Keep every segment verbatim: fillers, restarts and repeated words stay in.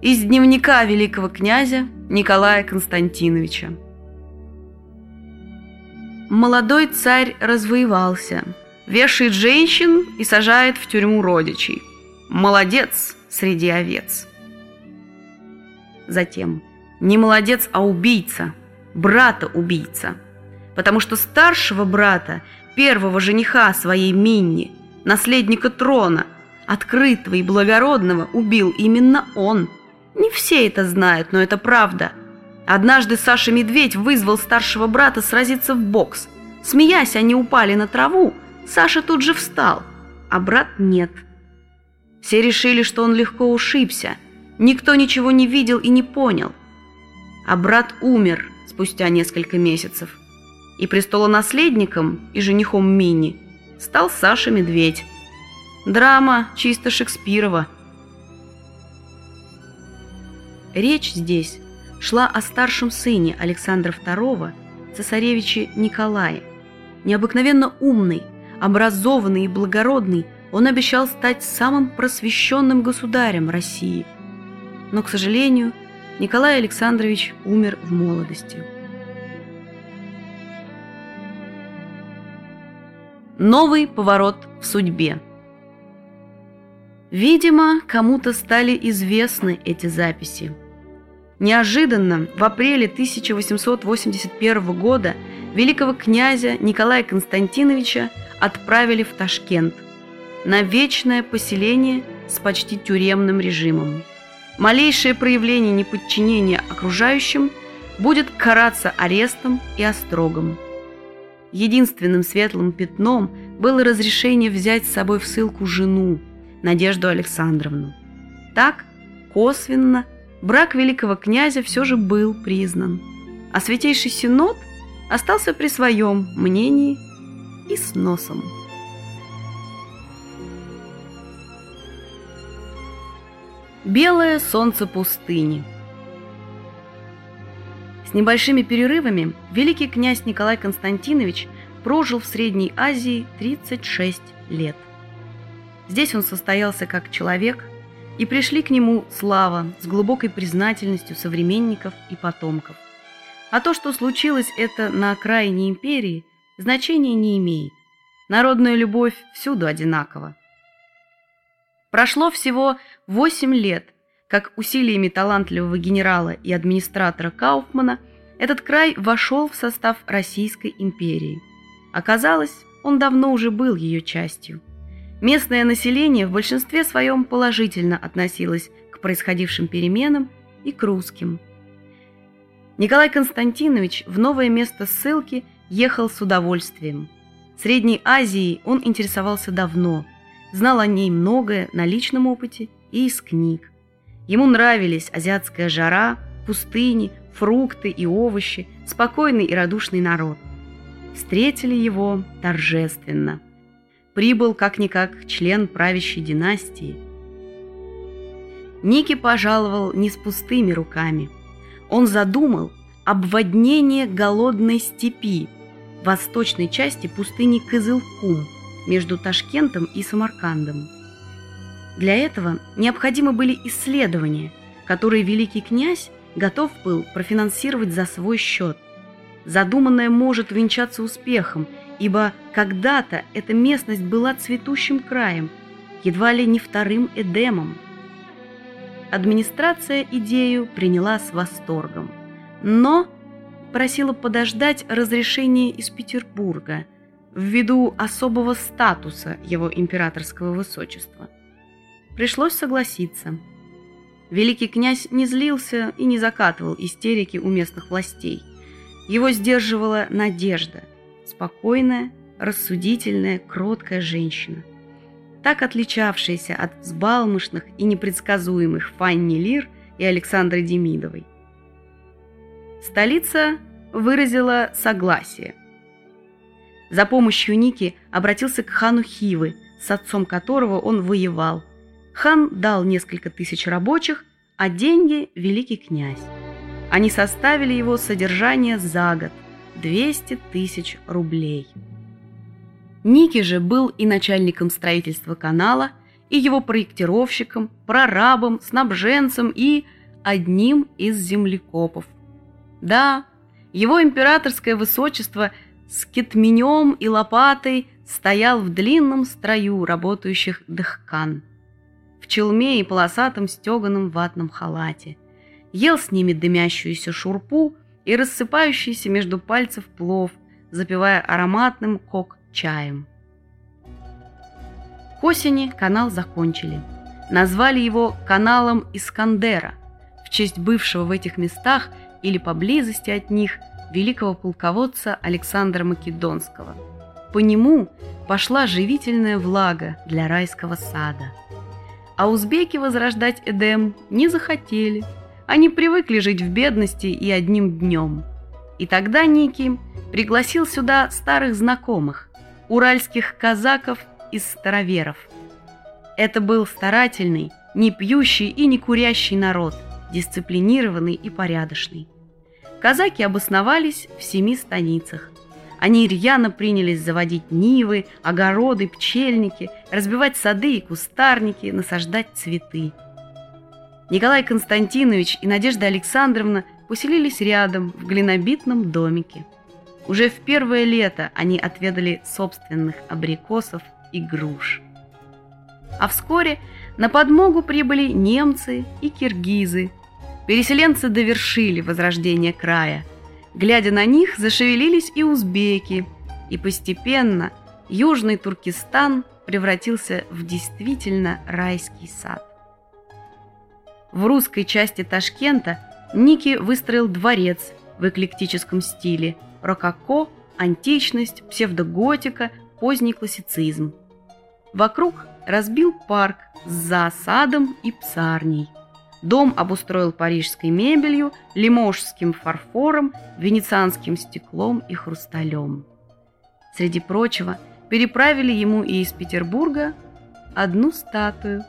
Из дневника великого князя Николая Константиновича. Молодой царь развоевался, вешает женщин и сажает в тюрьму родичей. Молодец среди овец. Затем не молодец, а убийца, брата-убийца, потому что старшего брата, первого жениха своей Минни, наследника трона, открытого и благородного, убил именно он. Не все это знают, но это правда. Однажды Саша Медведь вызвал старшего брата сразиться в бокс. Смеясь, они упали на траву. Саша тут же встал, а брат нет. Все решили, что он легко ушибся. Никто ничего не видел и не понял. А брат умер спустя несколько месяцев. И престолонаследником и женихом Минни стал Саша Медведь. Драма чисто Шекспирова. Речь здесь шла о старшем сыне Александра второго, цесаревиче Николае. Необыкновенно умный, образованный и благородный, он обещал стать самым просвещенным государем России. Но, к сожалению, Николай Александрович умер в молодости. Новый поворот в судьбе. Видимо, кому-то стали известны эти записи. Неожиданно в апреле тысяча восемьсот восемьдесят первого года великого князя Николая Константиновича отправили в Ташкент на вечное поселение с почти тюремным режимом. Малейшее проявление неподчинения окружающим будет караться арестом и острогом. Единственным светлым пятном было разрешение взять с собой в ссылку жену, Надежду Александровну. Так, косвенно, брак великого князя все же был признан, а Святейший Синод остался при своем мнении и с носом. Белое солнце пустыни. С небольшими перерывами великий князь Николай Константинович прожил в Средней Азии тридцать шесть лет. Здесь он состоялся как человек, и пришли к нему слава с глубокой признательностью современников и потомков. А то, что случилось это на окраине империи, значения не имеет. Народная любовь всюду одинакова. Прошло всего восемь лет, как усилиями талантливого генерала и администратора Кауфмана этот край вошел в состав Российской империи. Оказалось, он давно уже был ее частью. Местное население в большинстве своем положительно относилось к происходившим переменам и к русским. Николай Константинович в новое место ссылки ехал с удовольствием. Средней Азией он интересовался давно, знал о ней многое на личном опыте и из книг. Ему нравились азиатская жара, пустыни, фрукты и овощи, спокойный и радушный народ. Встретили его торжественно. Прибыл как-никак член правящей династии. Ники пожаловал не с пустыми руками. Он задумал обводнение голодной степи, восточной части пустыни Кызылкум, между Ташкентом и Самаркандом. Для этого необходимы были исследования, которые великий князь готов был профинансировать за свой счет. Задуманное может венчаться успехом, ибо когда-то эта местность была цветущим краем, едва ли не вторым Эдемом. Администрация идею приняла с восторгом, но просила подождать разрешения из Петербурга ввиду особого статуса его императорского высочества. Пришлось согласиться. Великий князь не злился и не закатывал истерики у местных властей. Его сдерживала надежда, спокойная, рассудительная, кроткая женщина, так отличавшаяся от взбалмошных и непредсказуемых Фанни Лир и Александры Демидовой. Столица выразила согласие. За помощью Ники обратился к хану Хивы, с отцом которого он воевал. Хан дал несколько тысяч рабочих, а деньги – великий князь. Они составили его содержание за год – двести тысяч рублей. Ники же был и начальником строительства канала, и его проектировщиком, прорабом, снабженцем и одним из землекопов. Да, его императорское высочество с кетменем и лопатой стоял в длинном строю работающих дыхкан, в челме и полосатом стеганом ватном халате, ел с ними дымящуюся шурпу и рассыпающийся между пальцев плов, запивая ароматным кок-чаем. К осени канал закончили. Назвали его каналом Искандера в честь бывшего в этих местах или поблизости от них великого полководца Александра Македонского. По нему пошла живительная влага для райского сада. А узбеки возрождать Эдем не захотели. Они привыкли жить в бедности и одним днем. И тогда Ники пригласил сюда старых знакомых, уральских казаков из староверов. Это был старательный, не пьющий и не курящий народ, дисциплинированный и порядочный. Казаки обосновались в семи станицах. Они рьяно принялись заводить нивы, огороды, пчельники, разбивать сады и кустарники, насаждать цветы. Николай Константинович и Надежда Александровна поселились рядом в глинобитном домике. Уже в первое лето они отведали собственных абрикосов и груш. А вскоре на подмогу прибыли немцы и киргизы. Переселенцы довершили возрождение края. Глядя на них, зашевелились и узбеки, и постепенно Южный Туркестан превратился в действительно райский сад. В русской части Ташкента Ники выстроил дворец в эклектическом стиле: рококо, античность, псевдоготика, поздний классицизм. Вокруг разбил парк с зоосадом и псарней. Дом обустроил парижской мебелью, лиможским фарфором, венецианским стеклом и хрусталем. Среди прочего, переправили ему и из Петербурга одну статую.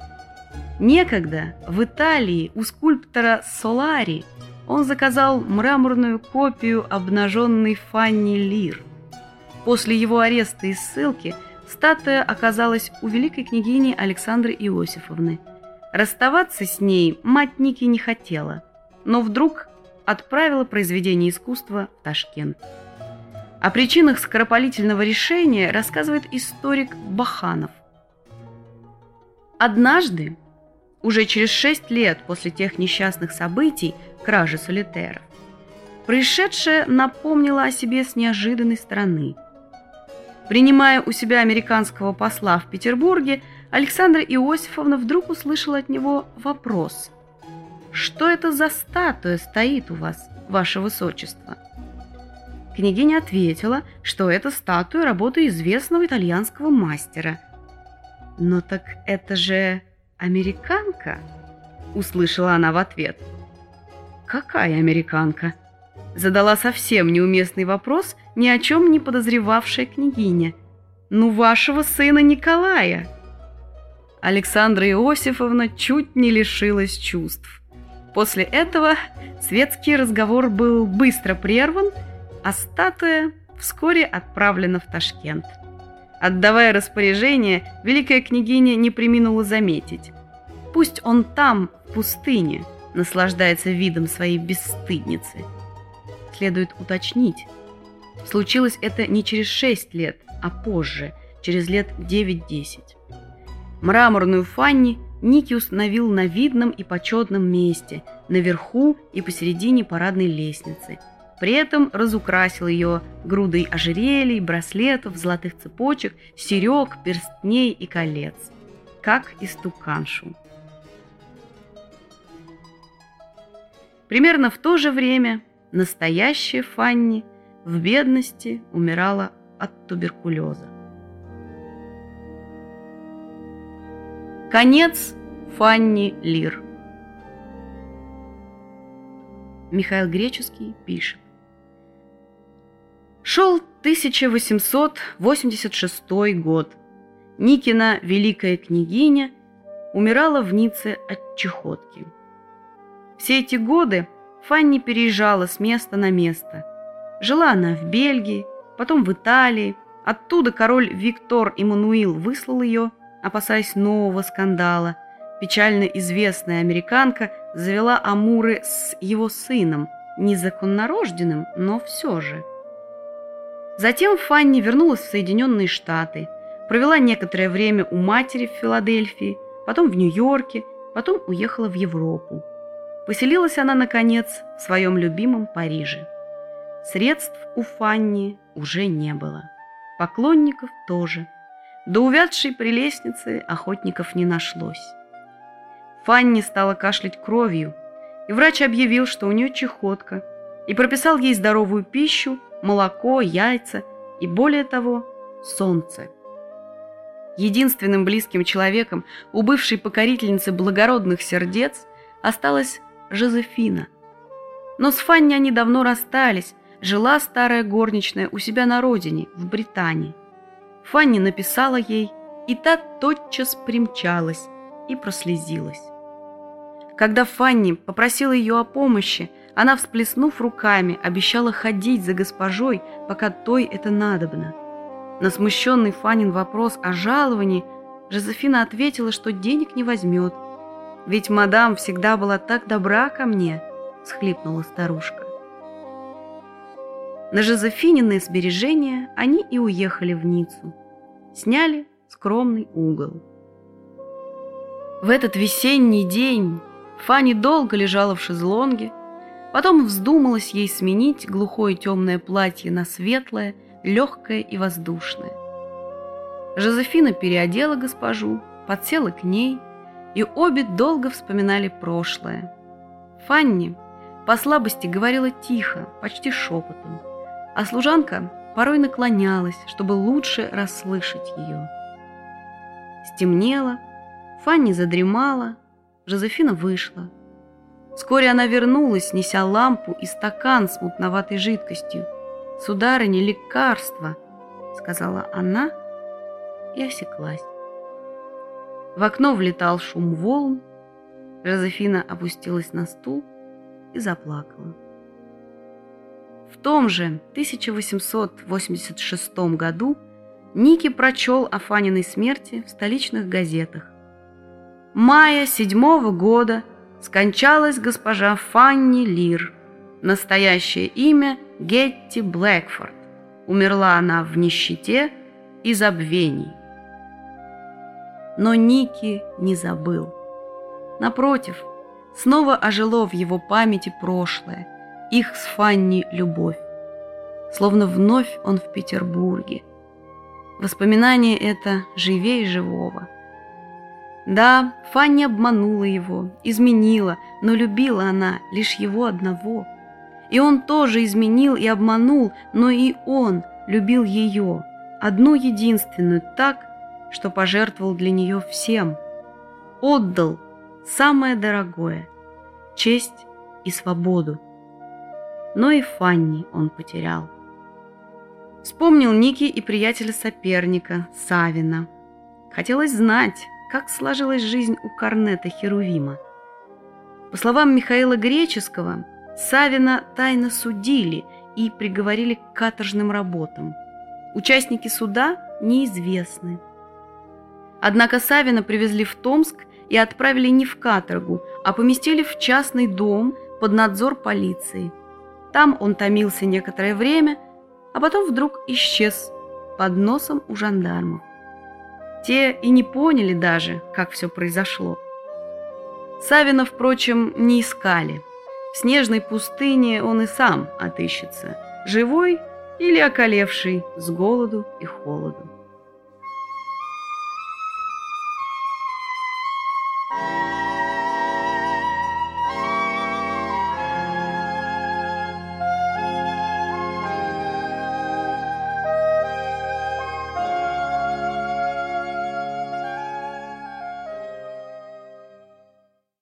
Некогда в Италии у скульптора Солари он заказал мраморную копию обнаженной Фанни Лир. После его ареста и ссылки статуя оказалась у великой княгини Александры Иосифовны. Расставаться с ней мать Ники не хотела, но вдруг отправила произведение искусства в Ташкент. О причинах скоропалительного решения рассказывает историк Баханов. Однажды, уже через шесть лет после тех несчастных событий, кражи солитеров, происшедшее напомнило о себе с неожиданной стороны. Принимая у себя американского посла в Петербурге, Александра Иосифовна вдруг услышала от него вопрос: «Что это за статуя стоит у вас, ваше высочество?» Княгиня ответила, что это статуя работы известного итальянского мастера. «Но так это же американка?» – услышала она в ответ. «Какая американка?» – задала совсем неуместный вопрос ни о чем не подозревавшая княгиня. «Ну, вашего сына Николая!» Александра Иосифовна чуть не лишилась чувств. После этого светский разговор был быстро прерван, а статуя вскоре отправлена в Ташкент. Отдавая распоряжение, великая княгиня не преминула заметить: пусть он там, в пустыне, наслаждается видом своей бесстыдницы. Следует уточнить, случилось это не через шесть лет, а позже, через лет девять-десять. Мраморную Фанни Ники установил на видном и почетном месте, наверху и посередине парадной лестницы. При этом разукрасил ее грудой ожерелий, браслетов, золотых цепочек, серег, перстней и колец, как истуканшу. Примерно в то же время настоящая Фанни в бедности умирала от туберкулеза. Конец Фанни Лир. Михаил Греческий пишет: шел тысяча восемьсот восемьдесят шестой год. Никина великая княгиня умирала в Ницце от чехотки. Все эти годы Фанни переезжала с места на место. Жила она в Бельгии, потом в Италии. Оттуда король Виктор Эммануил выслал ее, опасаясь нового скандала, печально известная американка завела амуры с его сыном, незаконнорожденным, но все же. Затем Фанни вернулась в Соединенные Штаты, провела некоторое время у матери в Филадельфии, потом в Нью-Йорке, потом уехала в Европу. Поселилась она, наконец, в своем любимом Париже. Средств у Фанни уже не было, поклонников тоже. До увядшей прелестницы охотников не нашлось. Фанни стала кашлять кровью, и врач объявил, что у нее чехотка, и прописал ей здоровую пищу, молоко, яйца и, более того, солнце. Единственным близким человеком у бывшей покорительницы благородных сердец осталась Жозефина. Но с Фанни они давно расстались, жила старая горничная у себя на родине, в Британии. Фанни написала ей, и та тотчас примчалась и прослезилась. Когда Фанни попросила ее о помощи, она, всплеснув руками, обещала ходить за госпожой, пока той это надобно. На смущенный Фаннин вопрос о жаловании Жозефина ответила, что денег не возьмет. «Ведь мадам всегда была так добра ко мне», — всхлипнула старушка. На Жозефинины сбережения они и уехали в Ниццу. Сняли скромный угол. В этот весенний день Фанни долго лежала в шезлонге, потом вздумалось ей сменить глухое темное платье на светлое, легкое и воздушное. Жозефина переодела госпожу, подсела к ней, и обе долго вспоминали прошлое. Фанни по слабости говорила тихо, почти шепотом, а служанка порой наклонялась, чтобы лучше расслышать ее. Стемнело, Фанни задремала, Жозефина вышла. Вскоре она вернулась, неся лампу и стакан с мутноватой жидкостью. «Сударыня, лекарство!» — сказала она и осеклась. В окно влетал шум волн. Жозефина опустилась на стул и заплакала. В том же тысяча восемьсот восемьдесят шестом году Ники прочел о Фанниной смерти в столичных газетах. Мая седьмого года скончалась госпожа Фанни Лир. Настоящее имя Гетти Блэкфорд. Умерла она в нищете и забвении. Но Ники не забыл. Напротив, снова ожило в его памяти прошлое, их с Фанни любовь. Словно вновь он в Петербурге. Воспоминание это живее живого. Да, Фанни обманула его, изменила, но любила она лишь его одного. И он тоже изменил и обманул, но и он любил ее, одну единственную, так, что пожертвовал для нее всем. Отдал самое дорогое – честь и свободу. Но и Фанни он потерял. Вспомнил Ники и приятеля-соперника Савина. Хотелось знать, как сложилась жизнь у Корнета Херувима. По словам Михаила Греческого, Савина тайно судили и приговорили к каторжным работам. Участники суда неизвестны. Однако Савина привезли в Томск и отправили не в каторгу, а поместили в частный дом под надзор полиции. Там он томился некоторое время, а потом вдруг исчез под носом у жандармов. Те и не поняли даже, как все произошло. Савина, впрочем, не искали. В снежной пустыне он и сам отыщется, живой или околевший с голоду и холоду.